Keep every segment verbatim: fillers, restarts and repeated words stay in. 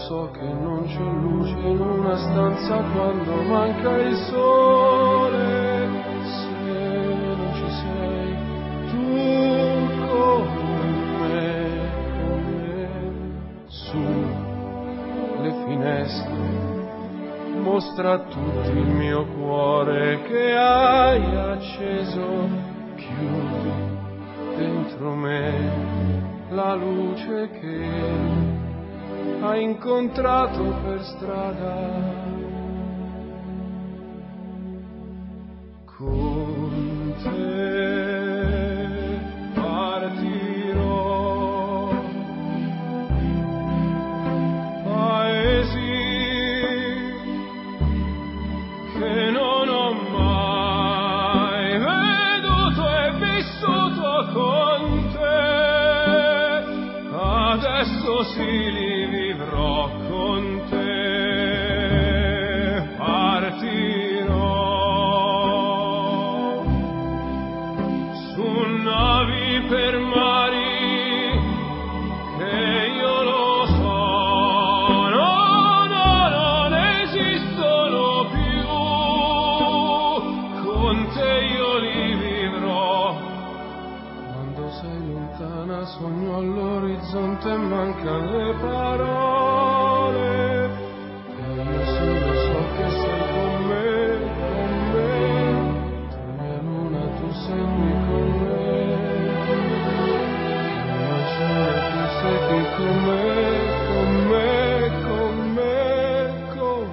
so che non c'è luce in una stanza quando manca il sole. Se non ci sei tu con me, con me, su le finestre mostra a tutti il mio cuore che hai acceso, chiudi dentro me la luce che hai incontrato per strada. Con te partirò, paesi che non ho mai veduto e vissuto con te, adesso sì li vivrò con te. Partirò su navi per mari che io lo so, no, no, non esistono più, con te io li vivrò. Quando sei lontana sogno all'orizzonte e mancano le parole, e io solo so che sei con me, con me, tu mia luna, tu sei qui con me, non c'è tu sei qui con me, con me, con me, con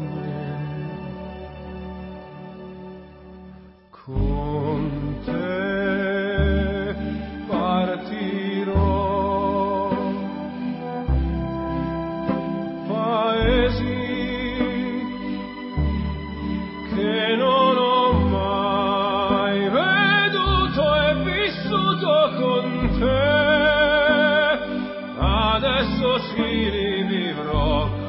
me. Con te partirò, paesi che non ho mai veduto e vissuto con te, adesso sì li vivrò